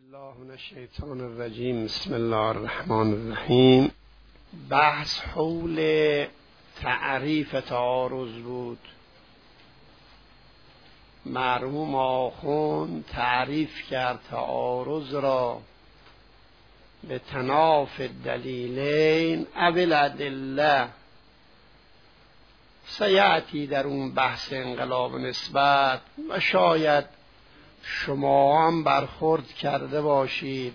الله من الشیطان الرجیم. بسم الله الرحمن الرحیم. بحث حول تعریف تعارض بود. مرحوم آخوند تعریف کرد تعارض را به تناف الدلیلین او الادله. سیأتی در اون بحث انقلاب نسبت و شاید شما هم برخورد کرده باشید.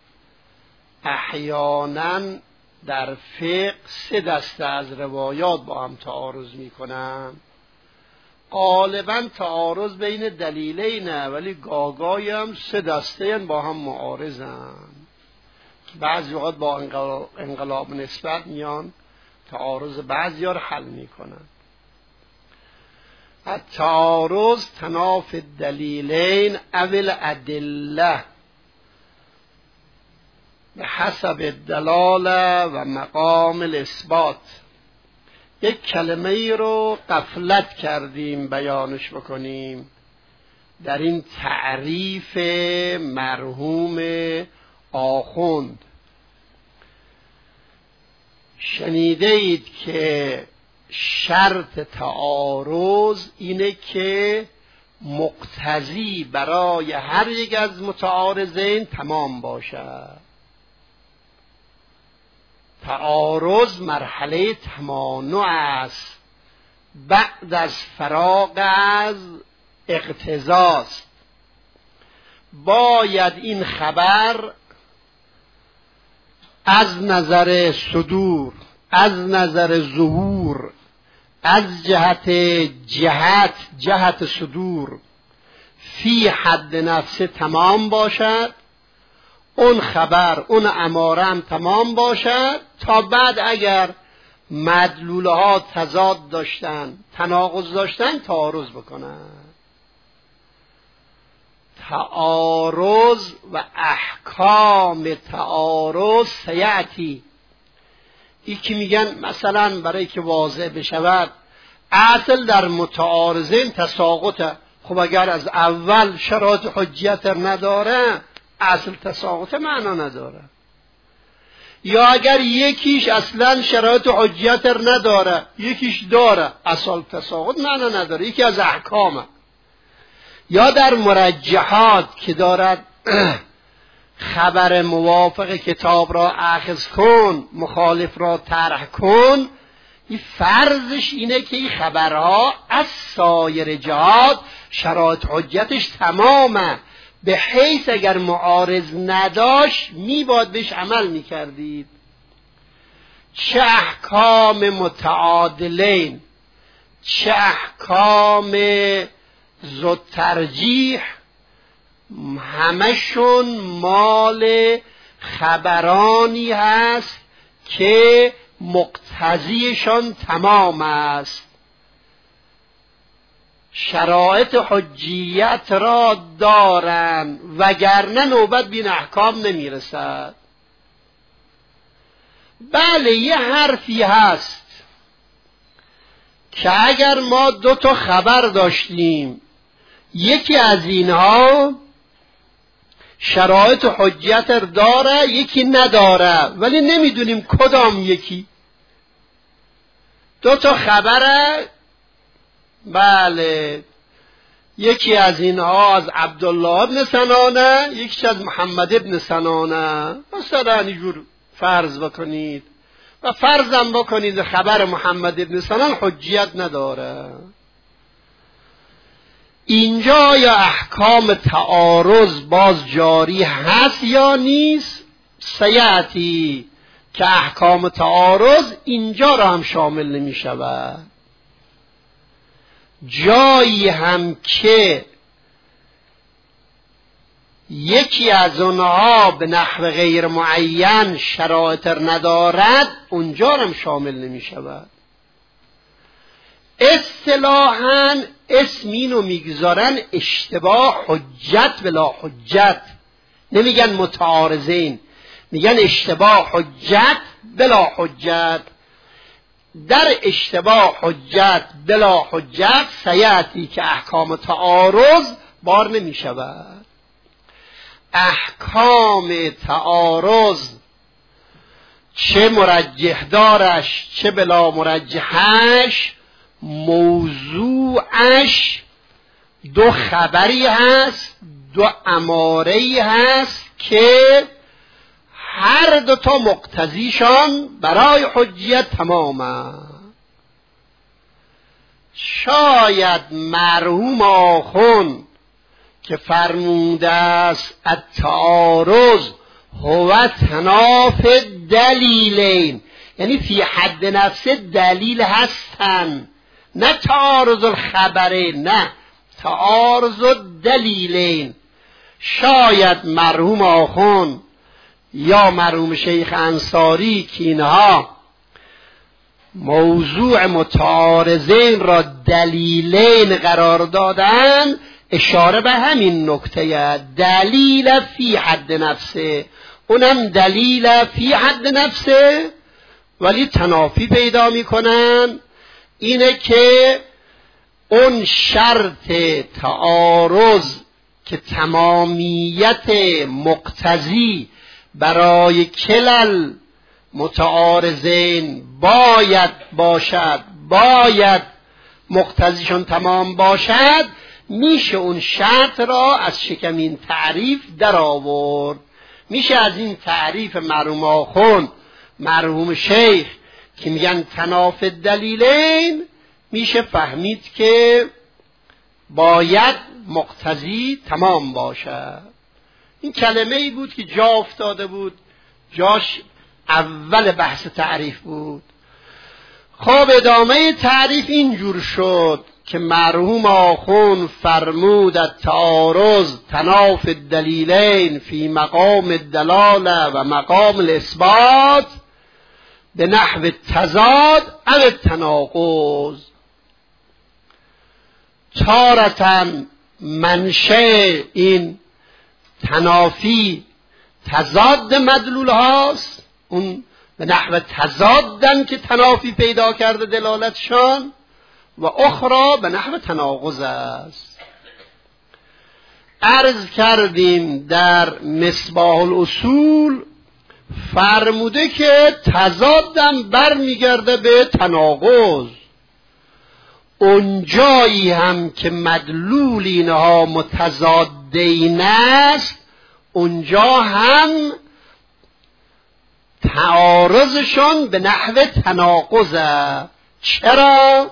احیانا در فقه سه دسته از روایات با هم تعارض میکنن. غالبا تعارض بین دلیلینه، ولی گاگای هم سه دسته با هم معارضن. بعضی وقت با انقلاب نسبت میان تعارض بعضی ها رو حل میکنن. التعارض تناف الدلیلین او الادله به حسب الدلاله و مقام الاثبات. یک کلمه ای رو غفلت کردیم بیانش بکنیم در این تعریف مرحوم آخوند. شنیده اید که شرط تعارض اینه که مقتضی برای هر یک از متعارضین تمام باشد. تعارض مرحله تمانع است، بعد از فراغ از اقتضاست. باید این خبر از نظر صدور، از نظر ظهور، از جهت صدور فی حد نفسه تمام باشد. اون خبر، اون اماره هم تمام باشد، تا بعد اگر مدلوله ها تضاد داشتن، تناقض داشتن، تعارض بکنن. تعارض و احکام تعارض سیأتی. ای که میگن مثلا برای که واضح بشود اصل در متعارضین تساقطه. خب اگر از اول شرایط حجیت نداره اصل تساقط معنا نداره. یا اگر یکیش اصلا شرایط حجیت نداره یکیش داره اصل تساقط معنا نداره. یکی از احکامه. یا در مرجحات که دارد خبر موافق کتاب را اخذ کن، مخالف را طرح کن، این فرضش اینه که این خبرها از سایر جهات شرایط حجتش تمامه، به حیث اگر معارض نداشت میباد بهش عمل میکردید. چه احکام متعادلین، چه احکام ذو ترجیح، همشون مال خبرانی هست که مقتضیشان تمام است، شرایط حجیت را دارن، وگرنه نوبت بین احکام نمیرسد. بله یه حرفی هست که اگر ما 2 تا خبر داشتیم، یکی از اینها شرایط حجیت داره یکی نداره، ولی نمیدونیم کدام یکی. 2 تا خبره، بله یکی از اینها از عبدالله ابن سنانه، یکی از محمد ابن سنانه. مثلا اینجور فرض بکنید و فرضم بکنید خبر محمد ابن سنانه حجیت نداره. اینجا یا احکام تعارض باز جاری هست یا نیست؟ سیأتی که احکام تعارض اینجا را هم شامل نمی شود. جایی هم که یکی از اونها به نحو غیر معین شرایط ندارد، اونجا هم شامل نمی شود. اصطلاحاً اسمینو میگذارن اشتباه حجت بلا حجت. نمیگن متعارضین، میگن اشتباه حجت بلا حجت. در اشتباه حجت بلا حجت سیأتی که احکام تعارض بار نمی شود. احکام تعارض چه مرجح دارش چه بلا مرجحش موضوعش دو خبری هست، دو اماره‌ای هست که هر دو تا مقتضیشان برای حجیت تمام است. شاید مرحوم آخوند که فرموده است التعارض هو تناف دلیلین، یعنی فی حد نفس دلیل هستن، نه تعارض الخبره، نه تعارض الدلیلین. شاید مرحوم آخوند یا مرحوم شیخ انصاری که اینها موضوع متعارضین را دلیلین قرار دادن اشاره به همین نکته، دلیل فی حد نفسه، اونم دلیل فی حد نفسه ولی تنافی پیدا میکنن. اینه که اون شرط تعارض که تمامیت مقتضی برای کلل متعارضین باید باشد، باید مقتضیشون تمام باشد، میشه اون شرط را از شکم این تعریف در آورد. میشه از این تعریف مرحوم آخوند مرحوم شیخ که میگن تناف دلیلین میشه فهمید که باید مقتضی تمام باشد. این کلمه ای بود که جا افتاده بود، جاش اول بحث تعریف بود. خب ادامه تعریف اینجور شد که مرحوم آخوند فرمود التعارض تناف الدلیلین فی مقام الدلاله و مقام الاثبات به نحو تضاد او التناقض. تارةً منشأ این تنافی تضاد مدلول هاست، اون به نحو تضادن که تنافی پیدا کرده دلالتشان، و اخرى به نحو تناقض است. عرض کردیم در مصباح الاصول فرموده که تضادم برمیگرده به تناقض. اونجایی هم که مدلول اینها متضادین است اونجا هم تعارضشون به نحو تناقض است. چرا؟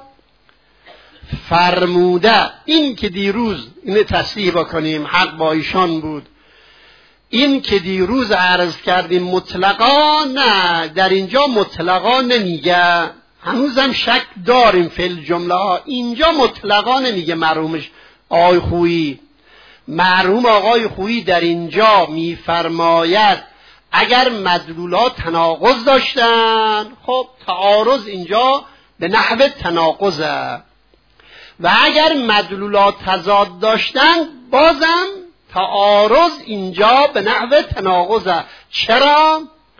فرموده این که دیروز اینو تصحیح بکنیم، حق با ایشان بود، این که دیروز عرض کردیم مطلقا نه، در اینجا مطلقا نمیگه، هنوزم شک داریم فی الجمله ها، اینجا مطلقا نمیگه. مرحومش آقای خویی، مرحوم آقای خویی در اینجا میفرماید اگر مدلولات تناقض داشتن خب تعارض اینجا به نحو تناقضه، و اگر مدلولات تضاد داشتن بازم تعارض اینجا به نحو تناقضه. چرا؟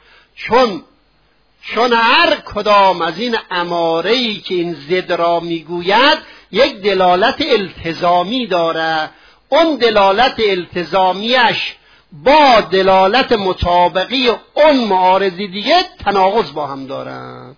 چون هر کدام از این اماره‌ای که این ضد را میگوید یک دلالت التزامی داره، اون دلالت التزامیش با دلالت مطابقی اون معارضی دیگه تناقض با هم دارن.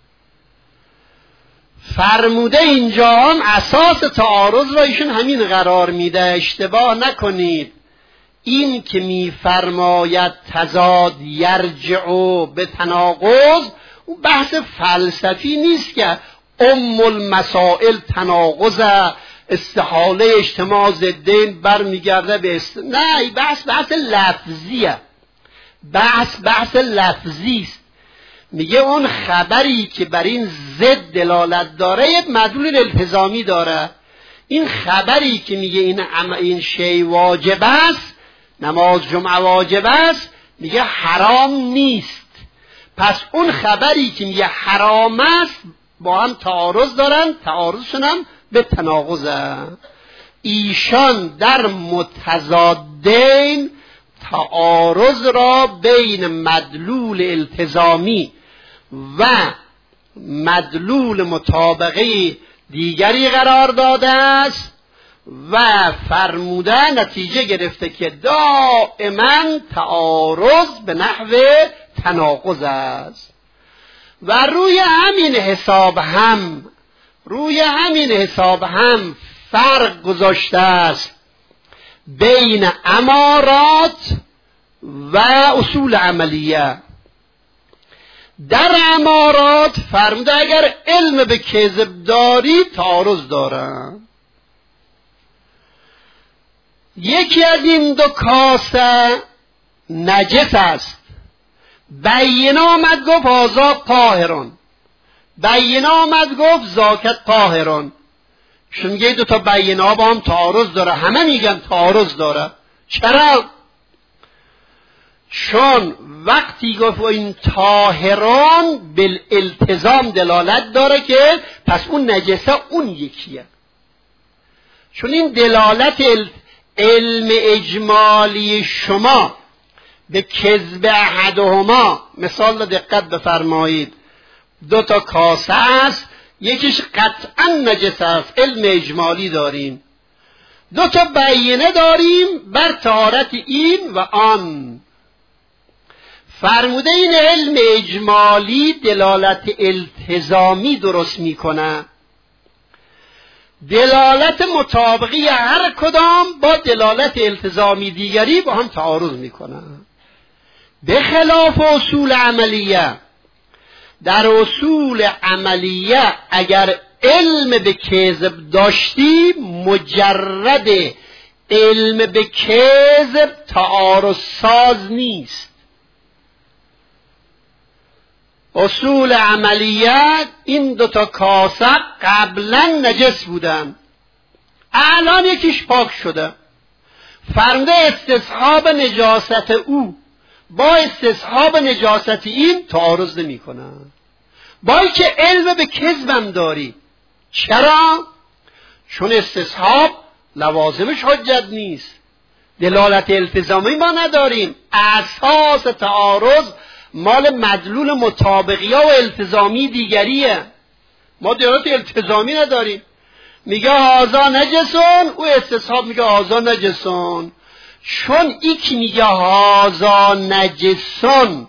فرموده اینجا هم اساس تعارض را ایشون همین قرار میده، اشتباه نکنید. این که میفرماید تضاد یرجع به تناقض اون بحث فلسفی نیست که ام المسائل تناقض استحاله اجتماع ضدین برمیگرده به نه، این بحث لفظیه، بحث لفظی است. میگه اون خبری که بر این ضد دلالت داره یک مدلول التزامی داره. این خبری که میگه این شی واجب است، نماز جمعه واجب است، میگه حرام نیست. پس اون خبری که میگه حرام است با هم تعارض دارن، تعارضشون هم به تناقضه. ایشان در متضادین تعارض را بین مدلول التزامی و مدلول مطابقی دیگری قرار داده است و فرموده نتیجه گرفته که دائما تعارض به نحو تناقض است و روی همین حساب هم فرق گذاشته است بین امارات و اصول عملیه. در امارات فرموده اگر علم به کذب داری تعارض دارن. یکی از این دو کاسه نجس است، بینه آمد گفت هذا طاهرون، بینه آمد گفت ذاک طاهرون. چون میگه دو تا بینه ها با هم تعارض داره، همه میگن تعارض داره. چرا؟ چون وقتی گفت این طاهران بالالتزام دلالت داره که پس اون نجسه اون یکیه. چون این دلالت علم اجمالی شما به کذب احدهما، مثال رو دقت بفرمایید، دو تا کاسه است، یکیش قطعا نجس است، علم اجمالی داریم، دو تا بینه داریم بر طهارت این و آن. فرموده این علم اجمالی دلالت التزامی درست میکنه، دلالت مطابقی هر کدام با دلالت التزامی دیگری با هم تعارض میکنه. به خلاف اصول عملیه، در اصول عملیه اگر علم به کذب داشتی مجرد علم به کذب تعارض ساز نیست. اصول عملیات این دوتا کاسه قبلا نجس بودن، الان یکیش پاک شده. فرموده استصحاب نجاست او با استصحاب نجاست این تعارض نمی کنن، با اینکه علم به کذبم داری. چرا؟ چون استصحاب لوازمش حجت نیست، دلالت التزامی ما نداریم، اساس تعارض مال مدلول مطابقی ها و التزامی دیگریه، ما دلالت التزامی نداریم. میگه هازا نجسون، او استصحاب میگه هازا نجسون. چون ایک میگه هازا نجسون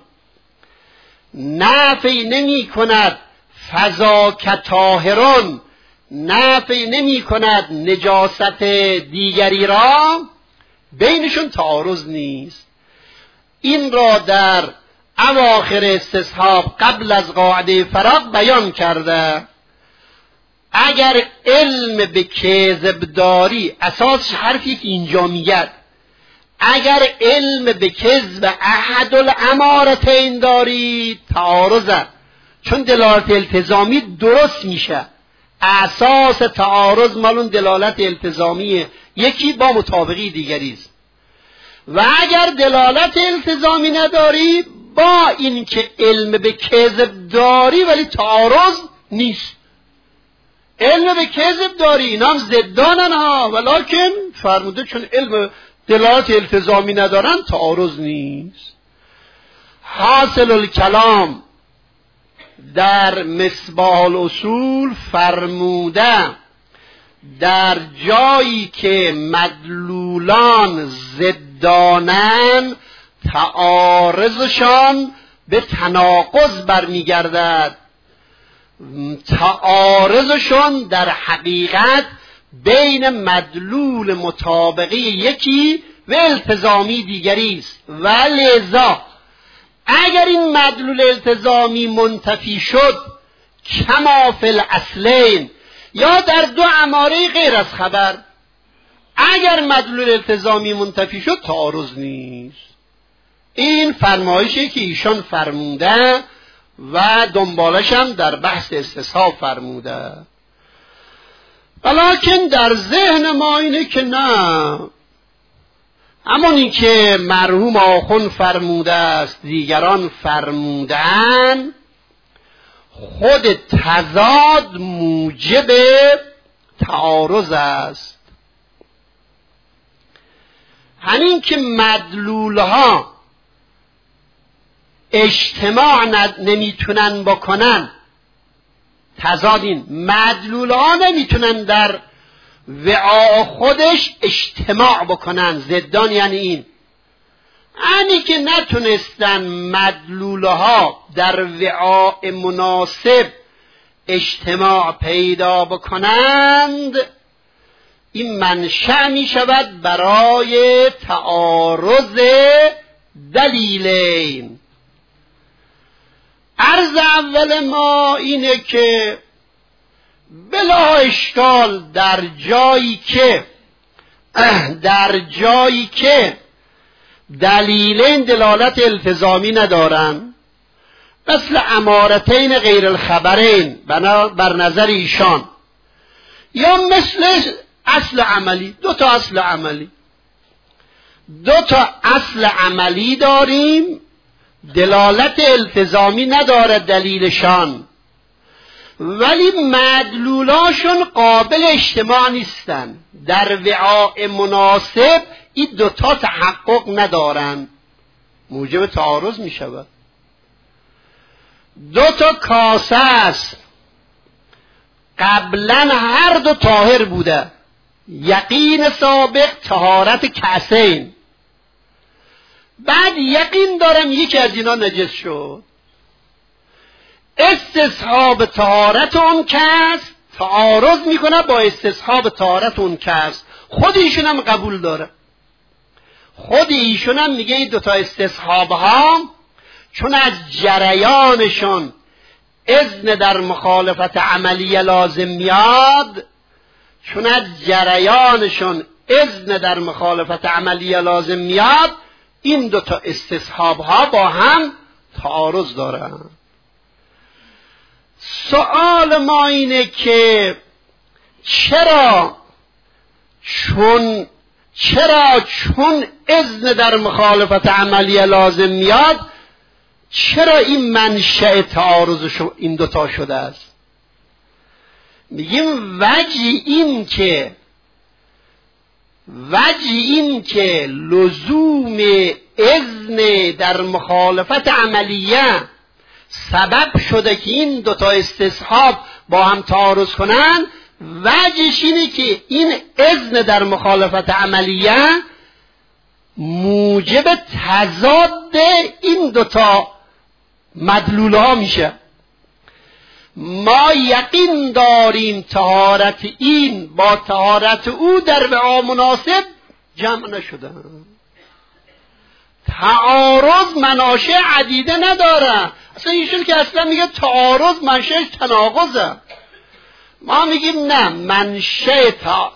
نفی نمی کند فضا کطاهرون، نفی نمی کند نجاست دیگری را، بینشون تعارض نیست. این را در اواخر استصحاب قبل از قاعده فراغ بیان کرده. اگر علم به کذب داری، اساس حرفی که اینجا میگه، اگر علم به کذب احد الامارتین داری تعارضه، چون دلالت التزامی درست میشه، اساس تعارض مالون دلالت التزامی یکی با مطابقی دیگری است. و اگر دلالت التزامی نداری، با این که علم به کذب داری ولی تعارض نیست. علم به کذب داری، اینا هم ضدانن ها، ولکن فرموده چون علم دلالت التزامی ندارن تعارض نیست. حاصل الکلام در مصباح الاصول فرموده در جایی که مدلولان ضدانن تعارضشان به تناقض برمیگردد. تعارضشان در حقیقت بین مدلول مطابقی یکی و التزامی دیگری است. و لذا اگر این مدلول التزامی منتفی شد کما فی الاصلین، یا در دو اماره غیر از خبر، اگر مدلول التزامی منتفی شد تعارض نیست. این فرمایشی که ایشان فرموده و دنبالش هم در بحث استصحاب فرموده. ولیکن در ذهن ما اینه که نه، همونی که مرحوم آخوند فرموده است، دیگران فرمودن، خود تضاد موجب تعارض است. همین که مدلولها اجتماع نمیتونن بکنن، تضاد این مدلولها نمیتونن در وعاء خودش اجتماع بکنن. ضدان یعنی اینی که نتونستن مدلوله ها در وعاء مناسب اجتماع پیدا بکنند، این منشأ می شود برای تعارض دلیلین. عرض اول ما اینه که بلا اشکال در جایی که دلیلین دلالت التزامی ندارن، مثل امارتین غیر الخبرین بر نظر ایشان، یا مثل اصل عملی، دو تا اصل عملی داریم دلالت التزامی نداره دلیلشان، ولی مدلولاشون قابل اجتماع نیستن. در وعاء مناسب این دوتا تحقق ندارن، موجب تعارض می شود. دو تا کاسه است، قبلا هر دو طاهر بوده، یقین سابق طهارت کاسین، بعد یقین دارم یکی از اینا نجس شد، استصحاب طهارت اون کس تعارض میکنه با استصحاب طهارت اون کس. خود ایشون هم قبول داره، خود ایشون هم میگه این دوتا استصحاب ها چون از جریانشون اذن در مخالفت عملی لازم میاد، این دوتا استصحاب ها با هم تعارض دارن. سوال ما اینه که چرا چون اذن در مخالفت عملی لازم میاد، چرا این منشأ تعارض این دوتا شده است؟ میگیم وجه این که لزوم اذن در مخالفت عملیه سبب شده که این دوتا استصحاب با هم تعارض کنن، وجهش اینه که این اذن در مخالفت عملیه موجب تضاد این دوتا مدلول ها میشه. ما یقین داریم طهارت این با طهارت او در وعاء مناسب جمع نشده. تعارض مناشأ عدیده نداره. اصلا ایشون که اصلا میگه تعارض منشأش تناقضه. ما میگیم نه، منشأ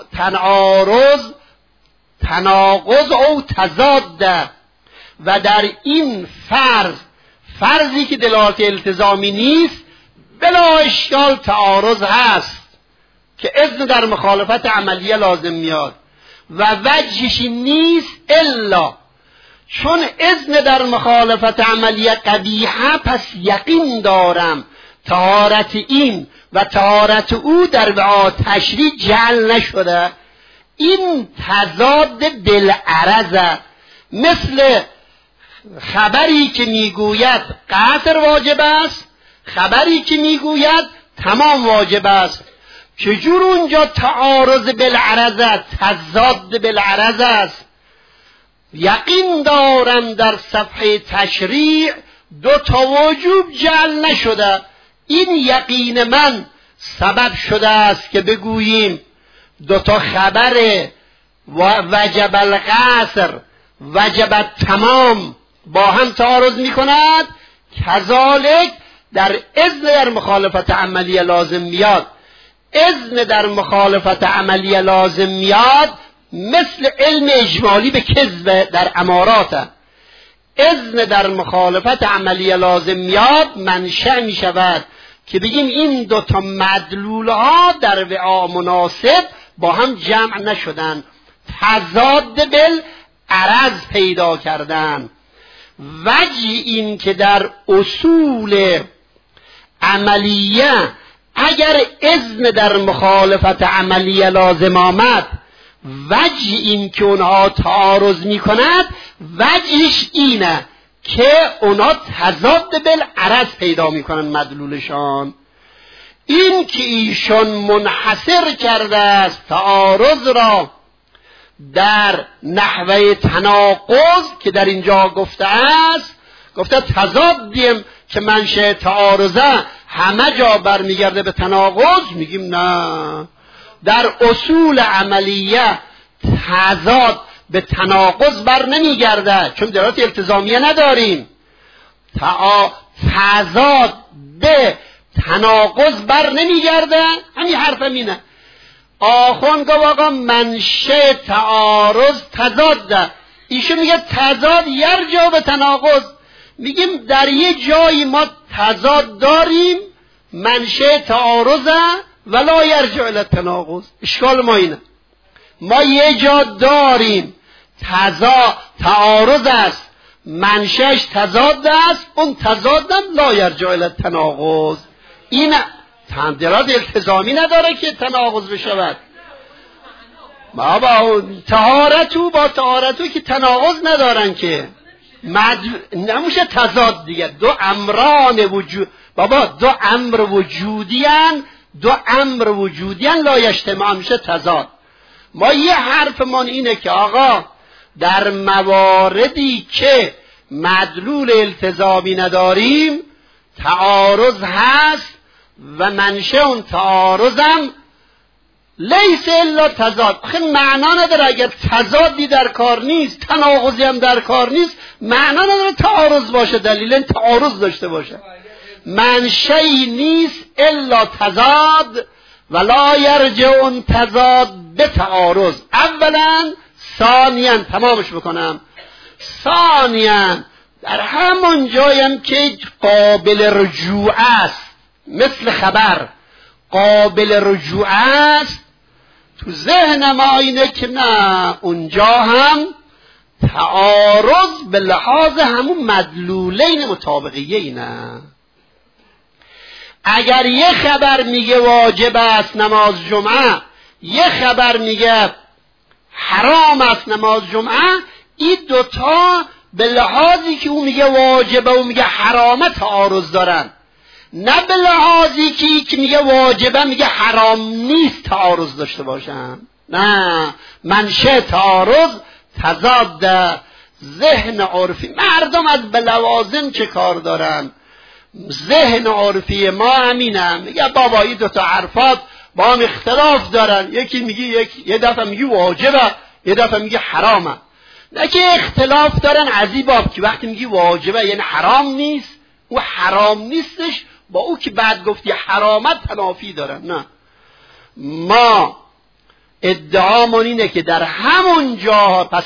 تناقض او تضاده، و در این فرضی که دلالت التزامی نیست بلا اشکال تعارض هست که اذن در مخالفت عملیه لازم میاد و وجهش نیست الا چون اذن در مخالفت عملیه قبیحه، پس یقین دارم طهارت این و طهارت او در وعاء تشریع جعل نشده. این تضاد بالعرضه، مثل خبری که میگوید قصر واجب است، خبری که میگوید تمام واجب است. چجور اونجا تعارض بالعرض، تضاد بالعرض است؟ یقین دارم در صفحه تشریع دو تا وجوب جعل نشده. این یقین من سبب شده است که بگوییم دو تا خبر وجب القصر وجب تمام با هم تعارض می کند. کذالک در اذن در مخالفت عملی لازم میاد. اذن در مخالفت عملی لازم میاد مثل علم اجمالی به کذب در امارات. اذن در مخالفت عملی لازم میاد منشأ می شود که بگیم این دوتا مدلول ها در وعاء مناسب با هم جمع نشدن، تضاد بالعرض پیدا کردن. وجه این که در اصول عملیه اگر اذن در مخالفت عملیه لازم آمد، وجه این که اونها تعارض می کند وجهش اینه که اونها تضاد بالعرض پیدا می کنن مدلولشان. این که ایشون منحصر کرده است تعارض را در نحوه تناقض که در اینجا گفته است، گفته تضادیم که منشأ تعارضه همه جا برمیگرده به تناقض. میگیم نه، در اصول عملیه تضاد به تناقض بر نمیگرده، چون دلالت التزامیه نداریم. تضاد به تناقض بر نمیگرده. همین حرفم اینه. آخوند گفت آقا منشأ تعارض تضاده، ایشون میگه تضاد یرجع به تناقض. میگیم در یه جایی ما تضاد داریم منشأ تعارضه ولا یرجع الی تناقض. اشکال ما اینه، ما یه جا داریم تعارض است منشأش تضاد است، اون تضادم لا یرجع الی تناقض. این دلالت التزامی نداره که تناقض بشود. ما با طهارتو با طهارتو که تناقض ندارن که نمیشه تضاد دیگه. دو امران وجود بابا، دو امر وجودیان، دو امر وجودیان لا یجتمعان، میشه تضاد. ما یه حرفمان اینه که آقا در مواردی که مدلول التزامی نداریم تعارض هست و منشأ اون تعارضم لیس الا تضاد. آخه معنا نداره اگر تضادی در کار نیست، تناقضی هم در کار نیست، معنا نداره تعارض باشه، دلیل تعارض داشته باشه. منشأی نیست الا تضاد ولا یرجع اون تضاد به تعارض. اولا. ثانیاً تمامش بکنم. ثانیاً در همون جایم که قابل رجوع است، مثل خبر قابل رجوع است، تو ذهن ما اینه که نه، اونجا هم تعارض به لحاظ همون مدلولین مطابقیه اینه. اگر یه خبر میگه واجب است نماز جمعه، یه خبر میگه حرام است نماز جمعه، این دوتا به لحاظی که اون میگه واجبه و میگه حرامه تعارض دارن، نه به لحاظی که میگه واجبه میگه حرام نیست تعارض داشته باشن. نه، منشأ تعارض تضاد. ذهن عرفی مردم از بلوازم چه کار دارن؟ ذهن عرفی ما همینه، میگه بابا این دوتا حرفات با هم اختلاف دارن، یکی میگه یه دفعه میگه واجبه، یه دفعه میگه حرامه. نه که اختلاف دارن از این باب که وقتی میگی واجبه یعنی حرام نیست، او حرام نیستش با او که بعد گفتی حرامت تنافی دارن. نه، ما ادعامون اینه که در همون جاها پس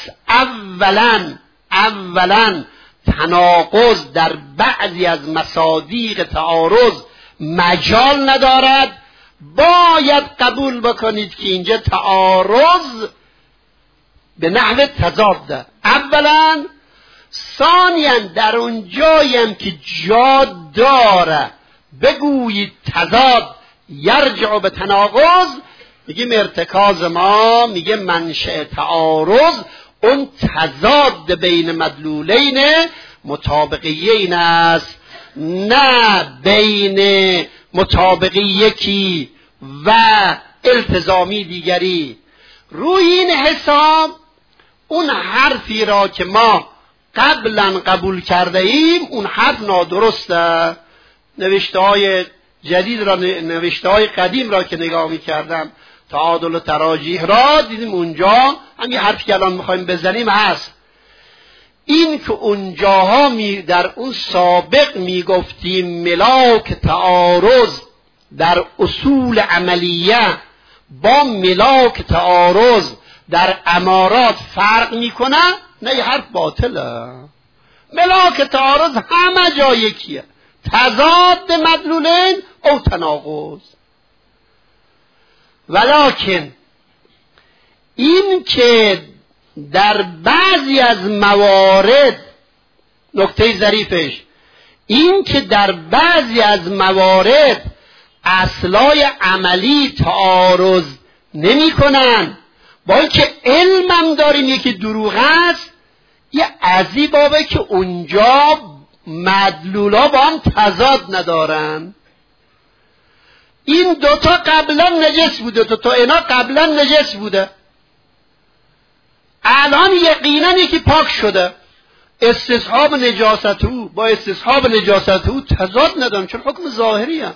اولا تناقض در بعضی از مصادیق تعارض مجال ندارد. باید قبول بکنید که اینجا تعارض به نحو تضاد اولا. ثانیاً در اون جایم که جا داره بگویید تضاد یرجع به تناقض، میگیم ارتکاز ما میگه منشأ تعارض اون تضاد بین مدلولین مطابقیین است، نه بین مطابقی یکی و التزامی دیگری. روی این حساب اون حرفی را که ما قبلا قبول کرده ایم اون حرف نادرسته. نوشته های جدید را، نوشته های قدیم را که نگاه می کردم، تعادل و تراجیح را دیدیم، اونجا همین حرفی که الان میخوایم بزنیم هست. این که اونجاها در اون سابق میگفتیم ملاک تعارض در اصول عملیه با ملاک تعارض در امارات فرق میکنه، نه یه حرف باطله. ملاک تعارض همه جا یکیه، تضاد مدلولین او تناقض. ولکن این که در بعضی از موارد، نکته ظریفش این که در بعضی از موارد اصلای عملی تعارض نمی کنن، با اینکه علمم داریم یکی دروغ است، یه عزی بابه که اونجا مدلولا با هم تضاد ندارن. این دوتا قبلا نجس بوده، دوتا اینا قبلا نجس بوده، الان یقینا یکی پاک شده. استصحاب نجاست او با استصحاب نجاست او تضاد ندارن، چون حکم ظاهری هم.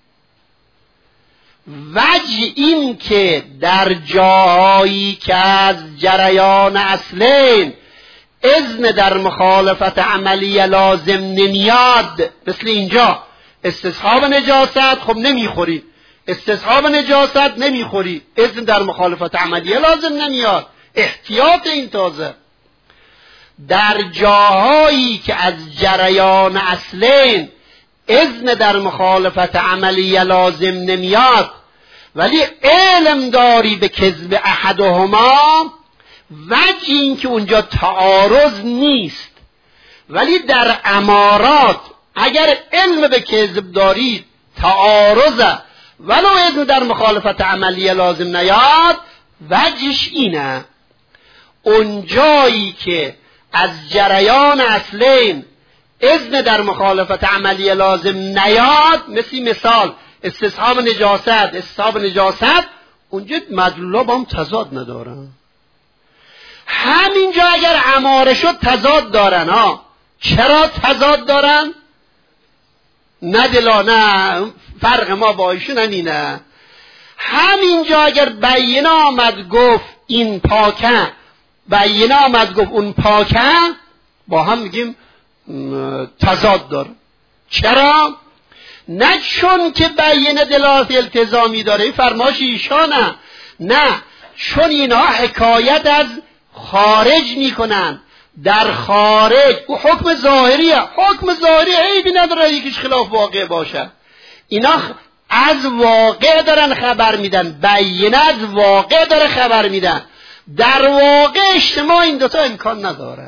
وجه این که در جایی که از جریان اصلین اذن در مخالفت عملی لازم نمیاد، مثل اینجا استصحاب نجاست، خب نمیخوری، استصحاب نجاست نمیخوری، اذن در مخالفت عملی لازم نمیاد، احتیاط این تازه. در جاهایی که از جریان اصلین اذن در مخالفت عملی لازم نمیاد ولی علم داری به کذب احدهما، وجه این که اونجا تعارض نیست، ولی در امارات اگر علم به کذب داری تعارضه ولو اذن در مخالفت عملی لازم نیاد، وجهش اینه اون جایی که از جریان اصلین اذن در مخالفت عملی لازم نیاد، مثال استصحاب نجاست، استصحاب نجاست، اونجا مدلولا با هم تضاد ندارن. همینجا اگر اماره شد تضاد دارن ها. چرا تضاد دارن؟ نه دلا، نه فرق ما با ایشون همینه. همینجا اگر بیینه آمد گفت این پاکه، بیینه آمد گفت اون پاکه، با هم میگیم تضاد داره. چرا؟ نه چون که بیینه دلالت التزامی داره، این فرمایش ایشانه، نه چون اینها حکایت از خارج میکنن. در خارج او حکم ظاهریه، حکم ظاهری عیبی نداره یکیش خلاف واقع باشه. اینا از واقع دارن خبر میدن، بیینه از واقع داره خبر میدن. در واقع اجتماع این دوتا امکان نداره.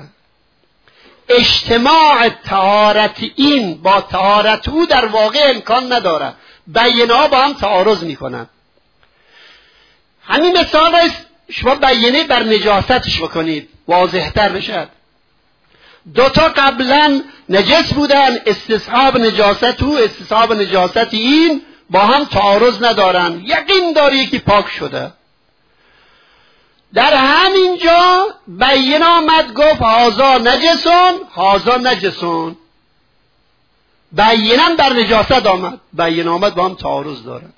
اجتماع طهارت این با طهارت او در واقع امکان نداره. بیینه ها با هم تعارض میکنن. همین مثال است، شما بیینه بر نجاستش بکنید واضحتر بشد. دوتا قبلا نجس بودن، استصحاب نجاست او استصحاب نجاست این با هم تعارض ندارن، یقین داری یکی پاک شده. در همین جا بیینه آمد گفت هازا نجسون، هازا نجسون، بیینه بر نجاست آمد، بیینه آمد با هم تعارض دارن.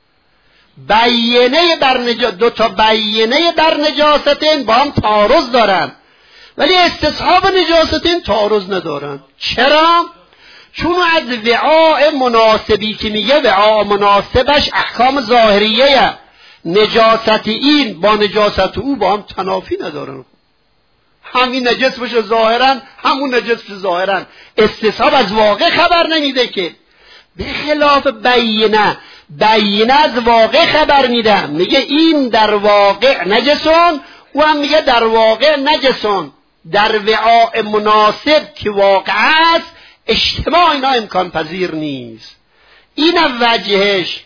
بیینه بر دوتا بیینه بر نجاستین با هم تعارض دارن، ولی استصحاب نجاستین تعارض ندارن. چرا؟ چون از وعاء مناسبی که میگه وعاء مناسبش احکام ظاهریه، نجاست این با نجاست او با هم تنافی ندارن. همین نجس بشه ظاهرا، همون نجس بشه ظاهرا. استصحاب از واقع خبر نمیده که، به خلاف بیینه، بیینه از واقع خبر میده، میگه این در واقع نجسون، او هم میگه در واقع نجسون. در وعاء مناسب که واقع است اجتماع اینا امکان پذیر نیست. این وجهش.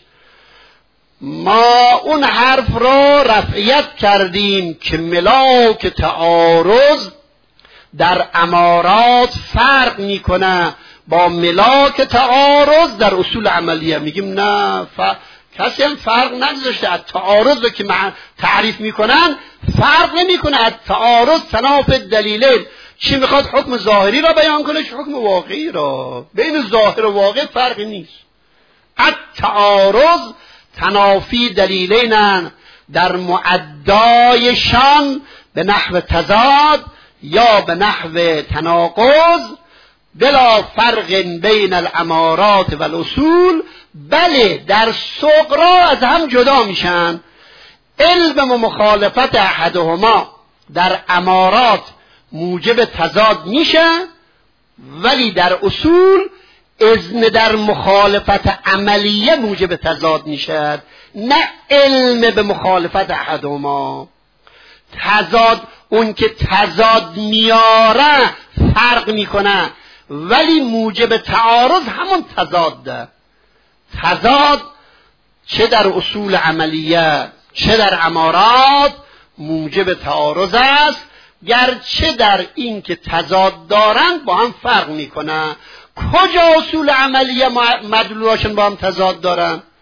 ما اون حرف رو رفعیت کردیم که ملاک تعارض در امارات فرق میکنه با ملاک تعارض در اصول عملیه. میگیم نه، کسی هم فرق نگذاشته. از تعارض رو که تعریف میکنن فرق نمیکنه. از تعارض تناف دلیلین، چی میخواد حکم ظاهری را بیان کنه چه حکم واقعی را. بین ظاهر و واقع فرقی نیست. از تعارض تنافی دلیلینن در معدایشان به نحو تضاد یا به نحو تناقض، بلا فرق بین الامارات و الاصول. بله در صغرا از هم جدا میشن. علم و مخالفت احدهما در امارات موجب تضاد میشه، ولی در اصول اذن در مخالفت عملیه موجب تضاد میشه، نه علم به مخالفت احدهما. تضاد اون که تضاد میاره فرق میکنه، ولی موجب تعارض همون تضاد ده. تضاد چه در اصول عملیه چه در امارات موجب تعارض است، گرچه در این که تضاد دارند با هم فرق میکنه. کجا اصول عملیه مدلولاشون با هم تضاد دارن؟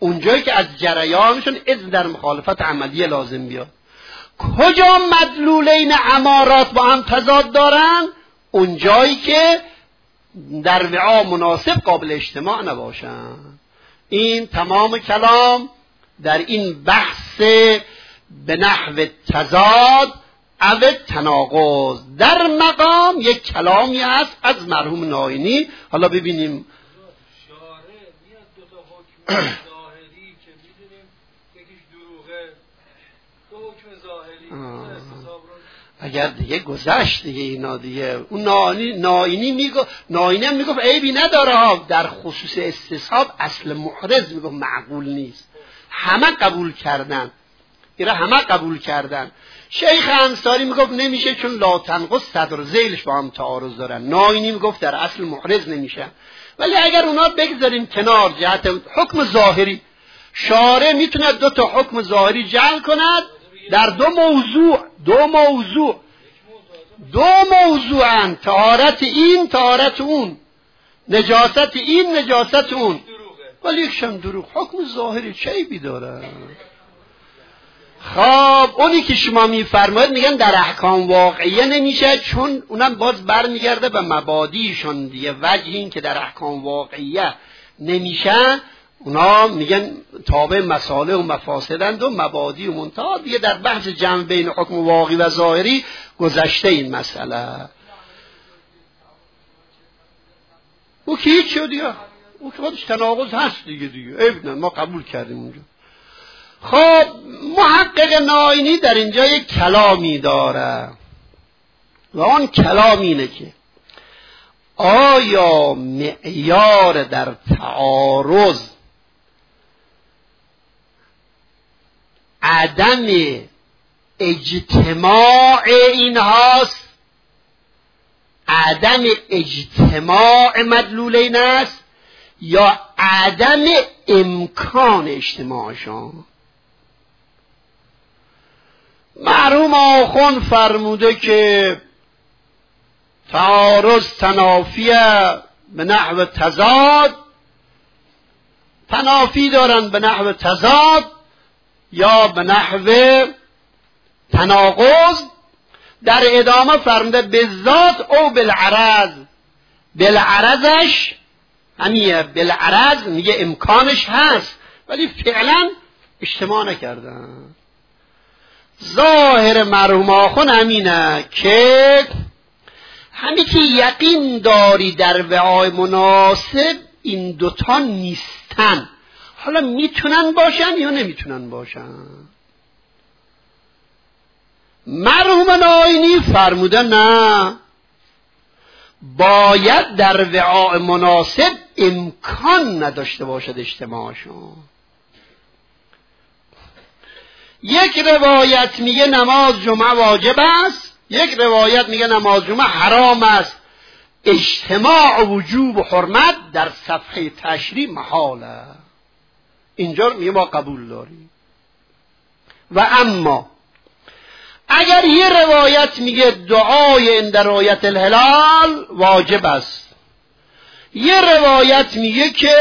اونجایی که از جریانشون اذن در مخالفت عملی لازم بیاد. کجا مدلولین امارات با هم تضاد دارن؟ اونجایی که در وعا مناسب قابل اجتماع نباشن. این تمام کلام در این بحث به نحو تضاد او تناقض. در مقام یک کلامی هست از مرحوم ناینی. حالا ببینیم شارع میاد دو تا حکم ظاهری که میدونیم یکیش دروغه، دو حکم ظاهری استصحاب رو اگر دیگه گذشت دیگه اینا دیگه. اون ناینی هم میگفت عیبی نداره، در خصوص استصحاب اصل محرز میگفت معقول نیست. همه قبول کردن، اینا همه قبول کردن. شیخ انصاری میگفت نمیشه چون لا تنقص صدر ذیلش با هم تعارض دارن. ناینی میگفت در اصل محرز نمیشه. ولی اگر اونا بگذاریم کنار جهت حکم ظاهری، شارع میتونه دو تا حکم ظاهری جعل کند در دو موضوعن، طهارت این طهارت اون، نجاست این نجاست اون، ولی یکشم دروغ. حکم ظاهری چه عیبی داره؟ خب اونی که شما میفرمایید میگن در احکام واقعیه نمیشه، چون اونم باز برمیگرده به مبادیشون دیگه. وجه این که در احکام واقعیه نمیشن، اونا میگن تابع مصالح و مفاسدند و مبادی و منتها دیگه. در بحث جمع بین حکم واقعی و ظاهری گذشته این مسئله. او که هیچ شد دیگه، او که خودش تناقض هست دیگه عیب نه، ما قبول کردیم اونجا. خب محقق ناینی در اینجا یک کلامی داره و آن کلام اینه که آیا معیار در تعارض عدم اجتماع این هاست، عدم اجتماع مدلولین است، یا عدم امکان اجتماعشان؟ مرحوم آخوند فرموده که تعارض تنافیه به نحو تضاد، تنافی دارن به نحو تضاد یا به نحو تناقض. در ادامه فرموده بالذات او بالعرض. بالعرضش همیه، بالعرض میگه امکانش هست ولی فعلا اجتماع نکردن. ظاهر مرحوم آخوند همینه که همین که یقین داری در وعای مناسب این دوتا نیستن، حالا میتونن باشن یا نمیتونن باشن. مرحوم ناینی فرموده نه، باید در وعای مناسب امکان نداشته باشد اجتماعشون. یک روایت میگه نماز جمعه واجب است، یک روایت میگه نماز جمعه حرام است. اجتماع وجوب و حرمت در صفحه تشریع محاله. اینجا میگه ما قبول داریم. و اما اگر یه روایت میگه دعای عند رؤیت الهلال واجب است، یه روایت میگه که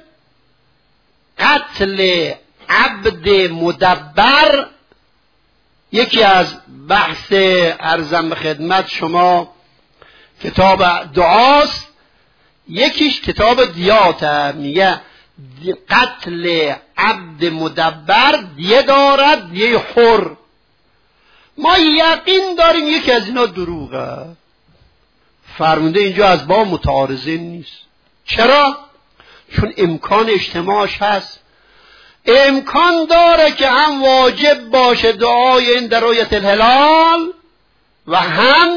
قتل عبد مدبر، یکی از بحث ارزم به خدمت شما کتاب دعاست، یکیش کتاب دیاته، میگه قتل عبد مدبر دیه دارد، دیه حر. ما یقین داریم یکی از اینا دروغه. فرمونده اینجا از با متعارضین نیست. چرا؟ چون امکان اجتماعش هست. امکان داره که هم واجب باشه دعای عند رؤیت الهلال و هم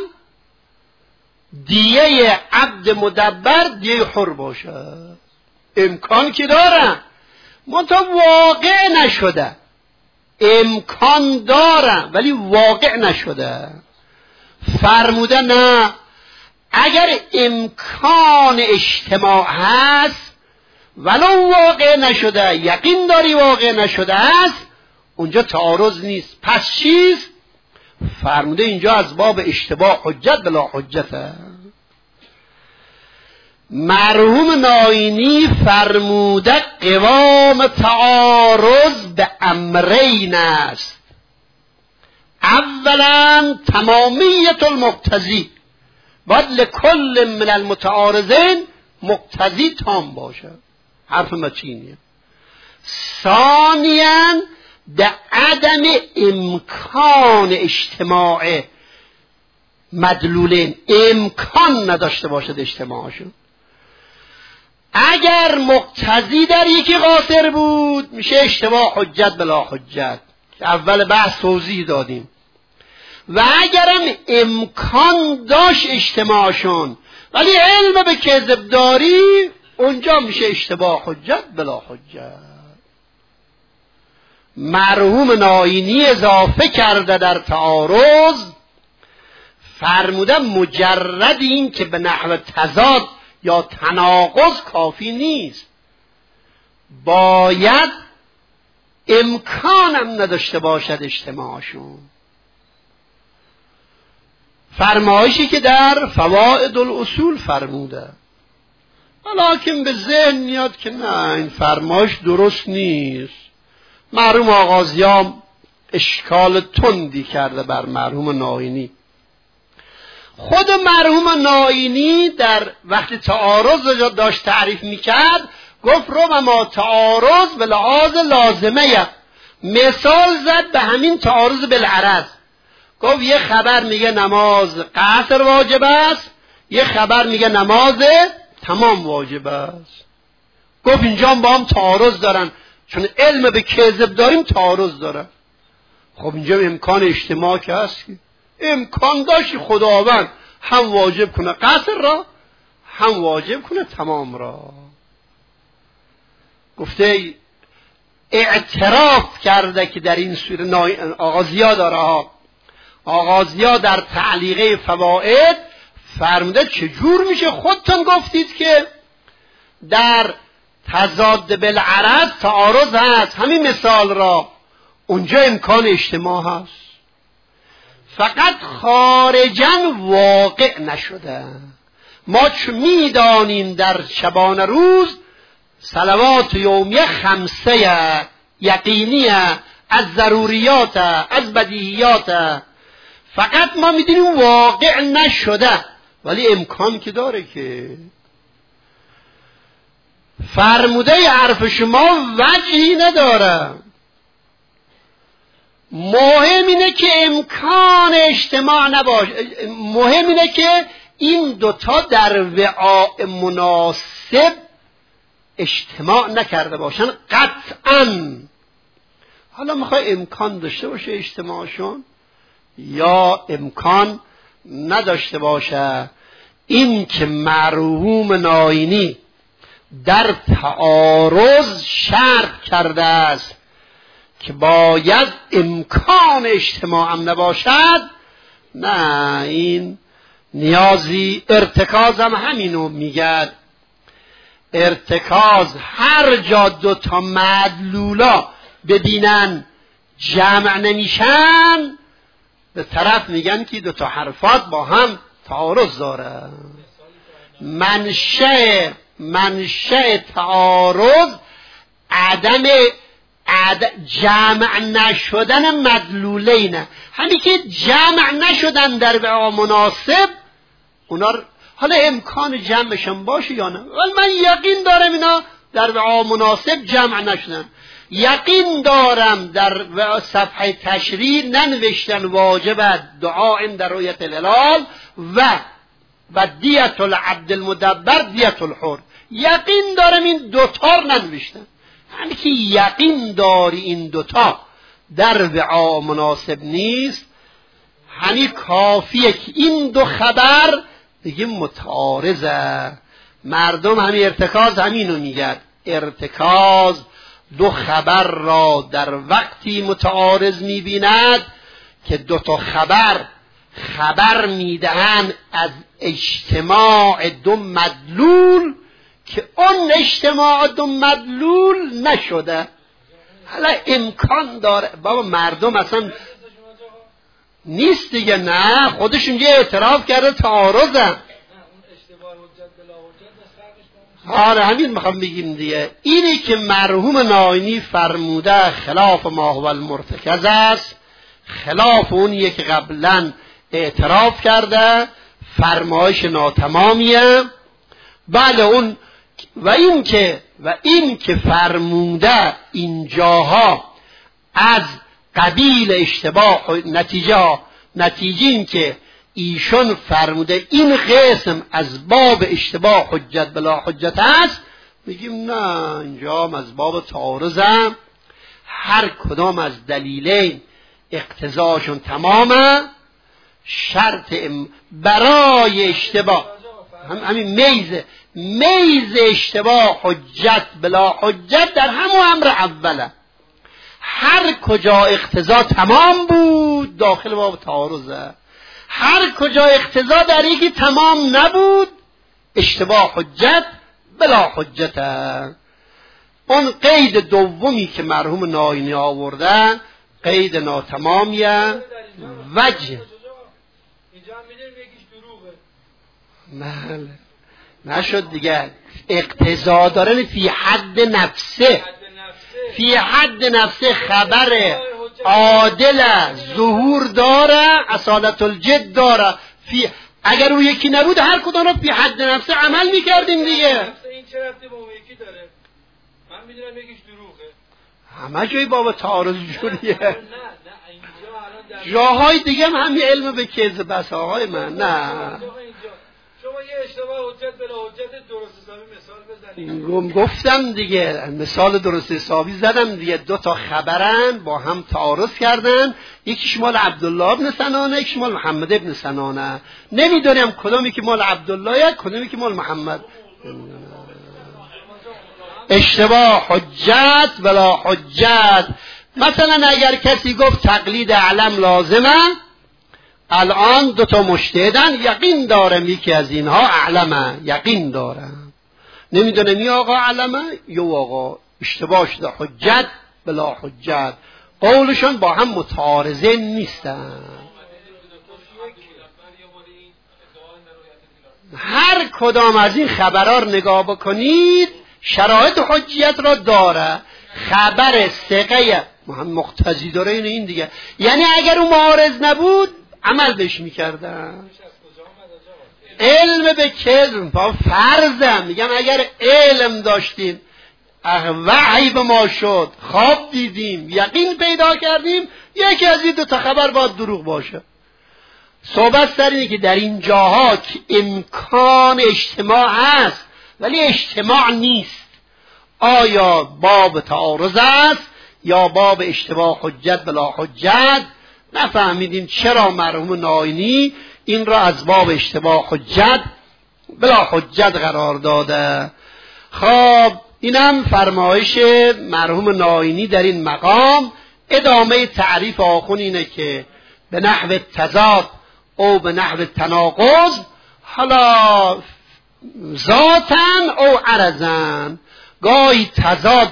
دیه عبد مدبر دیه حر باشه. امکان که داره، منتها واقع نشده. امکان داره ولی واقع نشده. فرموده نه، اگر امکان اجتماع هست ولو واقع نشده، یقین داری واقع نشده است، اونجا تعارض نیست. پس چیز؟ فرموده اینجا از باب اشتباه حجت بلا حجته. مرحوم ناینی فرموده قوام تعارض به امرین است. اولا تمامیت المقتضی، باید لکل من المتعارضین مقتضی تام باشد، حرف مچینیه. ثانیاً در عدم امکان اجتماع مدلولین، امکان نداشته باشد اجتماعشون. اگر مقتضی در یکی قاصر بود میشه اشتباه حجت بلا حجت، اول بحث توضیح دادیم. و اگرم امکان داشت اجتماعشون ولی علم به کذب داری، اونجا میشه اشتباه حجت بلا حجت. مرحوم ناینی اضافه کرده در تعارض، فرموده مجرد این که به نحو تضاد یا تناقض کافی نیست، باید امکانم نداشته باشد اجتماعشون. فرمایشی که در فوائد الاصول فرموده، ولیکن به ذهن میاد که نه، این فرمایش درست نیست. مرحوم آغازیام اشکال تندی کرده بر مرحوم ناینی. خود مرحوم ناینی در وقتی تعارض داشت تعریف میکرد گفت ربما تعارض به لحاظ لازمه، مثال زد به همین تعارض بالعرض. گفت یه خبر میگه نماز قصر واجب است، یه خبر میگه نماز تمام واجب است. گفت اینجا هم با هم تعارض دارن، چون علم به کذب داریم تعارض دارن. خب اینجا امکان اجتماع که هست، امکان داشت خداوند هم واجب کنه قصر را هم واجب کنه تمام را. گفته اعتراف کرده که در این سوره آغازیا داره ها. آغازیا در تعلیقه فوائد فرموده چجور میشه خودتون گفتید که در تضاد بالعرض تعارض هست، همین مثال را اونجا امکان اجتماع هست، فقط خارجاً واقع نشده. ما چون میدانیم در شبانه روز صلوات یومیه 5 یقینیه، از ضروریات، از بدیهیات، فقط ما میدونیم واقع نشده ولی امکان که داره. که فرموده حرف شما وجهی نداره، مهم اینه که امکان اجتماع نباشه، مهم اینه که این دوتا در وعاء مناسب اجتماع نکرده باشن قطعاً. حالا میخوای امکان داشته باشه اجتماعشون یا امکان نداشته باشه، این که مرحوم ناینی در تعارض شرط کرده است که باید امکان اجتماع هم نباشد، نه، این نیازی ارتکاز هم همینو میگه. ارتکاز هر جا دوتا مدلولا ببینن جمع نمیشن، به طرف میگن که دوتا حرفات با هم تعارض داره. منشأ تعارض عدم جمع نشدن مدلولینه، همین که جمع نشدن در وعا مناسب اونا حالا امکان جمعشون باشه یا نه، ولی من یقین دارم اینا در وعا مناسب جمع نشدن. یقین دارم در صفحه تشریح ننوشتن واجب دعا در رؤیت الهلال و دیت العبد المدبر دیت الحر. یقین دارم این دوتا ننوشتن، یعنی که یقین داری این دوتا در وعا مناسب نیست، همین کافیه که این دو خبر دیگه متعارضه. مردم همین ارتکاز همینو میگن، ارتکاز دو خبر را در وقتی متعارض میبیند که دو تا خبر میدهند از اجتماع دو مدلول که اون اجتماع دو مدلول نشده. حالا امکان داره بابا، مردم اصلا نیست دیگه، نه خودشون یه اعتراف کرده تعارضه. آره همین میخوام بگیم دیگه. اینی که مرحوم ناینی فرموده خلاف ما هو المرتکز است، خلاف اونیه که قبلا اعتراف کرده، فرمایش ناتمامیه. بله اون و این که فرموده اینجاها از قبیل اشتباه نتیجه این که ایشون فرموده این قسم از باب اشتباه حجت بلا حجت است، میگیم نه، اینجا از باب تعارضم. هر کدام از دلیلین اقتضاشون تمامه، شرط برای اشتباه همین میز اشتباه حجت بلا حجت در همون امر اوله. هر کجا اقتضا تمام بود داخل باب تعارضه، هر کجا اقتضا در یکی تمام نبود اشتباه حجت بلا حجته. اون قید دومی که مرحوم ناینی آورده قید ناتمامیه. وجه بله نشد دیگه، اقتضا دارن فی حد نفسه، فی حد نفسه خبر عادل ظهور داره، اصالت الجد داره. اگر او یکی نبود هر کدوم رو فی حد نفسه عمل میکردیم دیگه. این چه ربطی با اون یکی داره؟ من میدونم یکیش دروغه، همه جای بابا تعارض جوریه. جاهای دیگه هم همین علم به کذب بس آقای من. نه شما یه اشتباه حجت بلا حجت درست حسابی مثال بزنید. گفتم دیگه، مثال درست حسابی زدم دیگه. دو تا خبرن با هم تعارض کردن، یکیش مال عبدالله ابن سنانه، یکیش مال محمد ابن سنانه. نمیدونم کدومی که مال عبدالله کدومی که مال محمد. اشتباه حجت بلا حجت. مثلا اگر کسی گفت تقلید علم لازمه، الان دو تا مجتهدن یقین دارم یکی از اینها اعلمه، یقین دارم، نمیدونم این آقا علمه یا آقا اشتباه شده، حجت بلا حجت. قولشون با هم متعارضه نیستن. هر کدام از این خبرها رو نگاه بکنید شرایط حجیت را داره. خبر ثقه مقتضی داره این دیگه، یعنی اگر اون معارض نبود عمل بهش میکردن. علم به کذب فرضم، میگم اگر علم داشتیم وحی به ما شد، خواب دیدیم، یقین پیدا کردیم، یکی از این دو تا خبر باید دروغ باشه. صحبت سر اینه که در این جاها که امکان اجتماع هست ولی اجتماع نیست، آیا باب تعارض است یا باب اشتباه حجت بلا حجت؟ نفهمیدیم چرا مرحوم ناینی این را از باب اشتباه حجت بلا حجت قرار داده. خب اینم فرمایش مرحوم ناینی در این مقام. ادامه تعریف آخون اینه که به نحو تضاد او به نحو تناقض، حالا ذاتن او عرضن، گاهی تضاد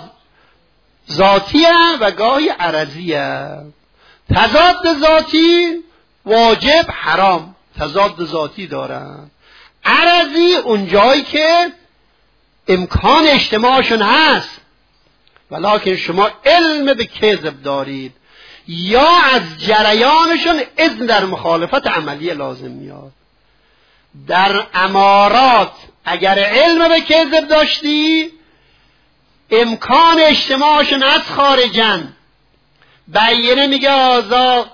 ذاتیه و گاهی عرضیه. تضاد ذاتی واجب حرام، تضاد ذاتی دارن. عرضی اونجایی که امکان اجتماعشون هست ولکن شما علم به کذب دارید یا از جریانشون اذن در مخالفت عملی لازم میاد. در امارات اگر علم به کذب داشتی امکان اجتماعشون از خارجن، بیینه میگه آزا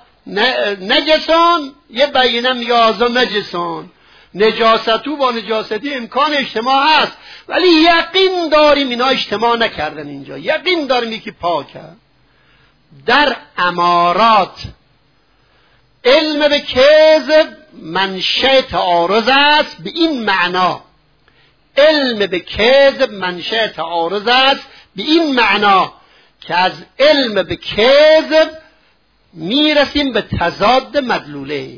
نجسان، یه بیینه میگه آزا نجسان، نجاستو با نجاستی امکان اجتماع هست ولی یقین داریم اینا اجتماع نکردن، اینجا یقین داریم یکی پاکه. در امارات علم به کذب منشأ تعارض است. به این معنا علم به کذب منشأ تعارض است، به این معنا که از علم به کذب میرسیم به تضاد مدلوله.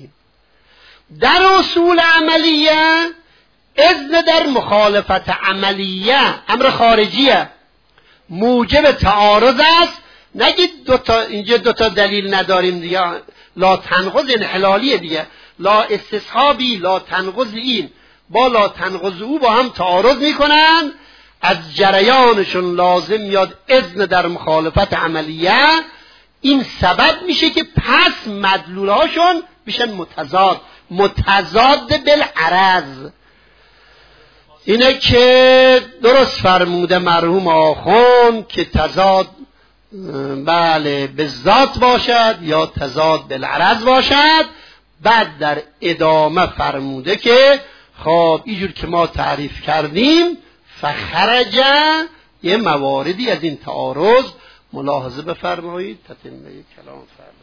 در اصول عملیه اذن در مخالفت عملیه امر خارجیه، موجب تعارض است. نگید اینجا دوتا دلیل نداریم دیگه، لا تنقض انحلالیه دیگه، لا استصحابی لا تنقض این با لا تنقض او با هم تعارض میکنن. از جریانشون لازم میاد اذن در مخالفت عملیه، این سبب میشه که پس مدلولاشون بشن متضاد بالعرض. اینه که درست فرموده مرحوم آخوند که تضاد بله به ذات باشد یا تضاد بالعرض باشد. بعد در ادامه فرموده که خب اینجور که ما تعریف کردیم فخرج یه مواردی از این تعارض ملاحظه بفرمایید. تتمه کلام فرمایید.